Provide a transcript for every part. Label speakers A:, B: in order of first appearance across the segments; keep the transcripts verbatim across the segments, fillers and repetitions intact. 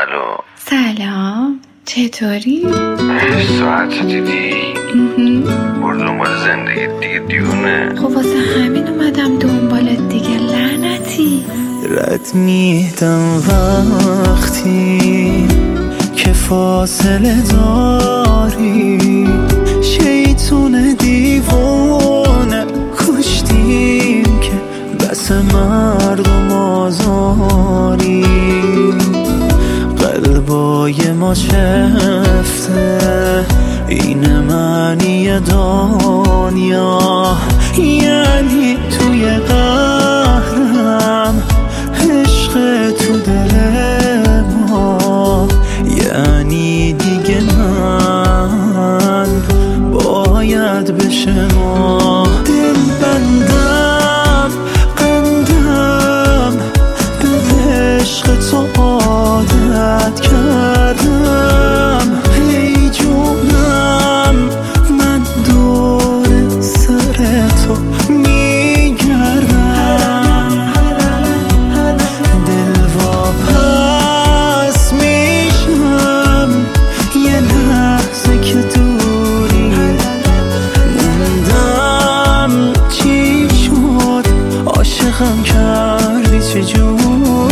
A: الو
B: سلام، چطوری؟
A: ساعت دیدی؟ برو دنبال زندگی دیگه دیونه.
B: خب واسه همین اومدم دنبالت دیگه، لعنتی.
C: رد میدم وقتی که فاصله داری، شیطون دیوانه کشتیم که بس مردم آزاری. قلبای ما چفته، این معنی دنیا، یعنی توی قهرم عشق تو دل ما، یعنی دیگه من باید بشه ما. دل بندم قندم به عشق تو عادت کردم، ای جونم من دور سر تو میگردم. دل واپس میشم یه لحظه که دوری، موندم چی شد عاشقم کردی چجوری.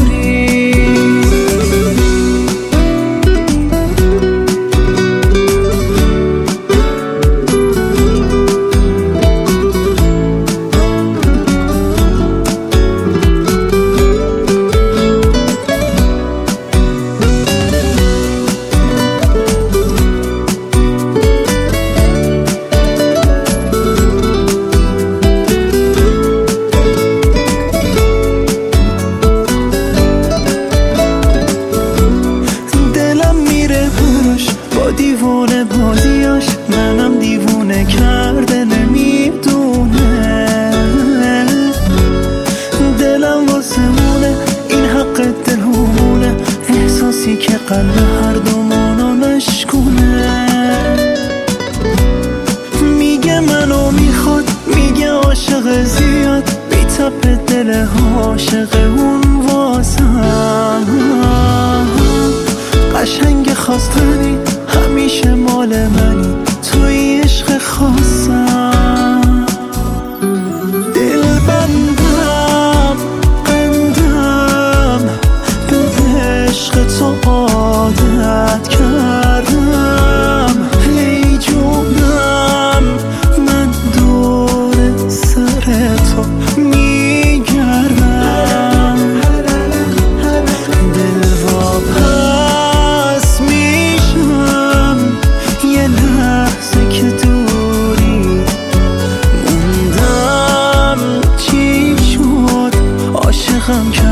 C: دیوونه بازیاش منم دیوونه کرده نمیدونه، دلم واسه مونه این حق دل همونه، احساسی که قلب هر دومانو مشکونه. میگه منو میخواد، میگه عاشق زیاد، بی‌تپ دل عاشق اون واسم قشنگ خواستنی، همیشه مال منی، توی عشق خاصم. دل بندم قندم به عشق تو عادت کردم، ای جونم من دور سر تو میگردم. دل واپس میشم یه لحظه که دوری، موندم چی شد عاشقم کرد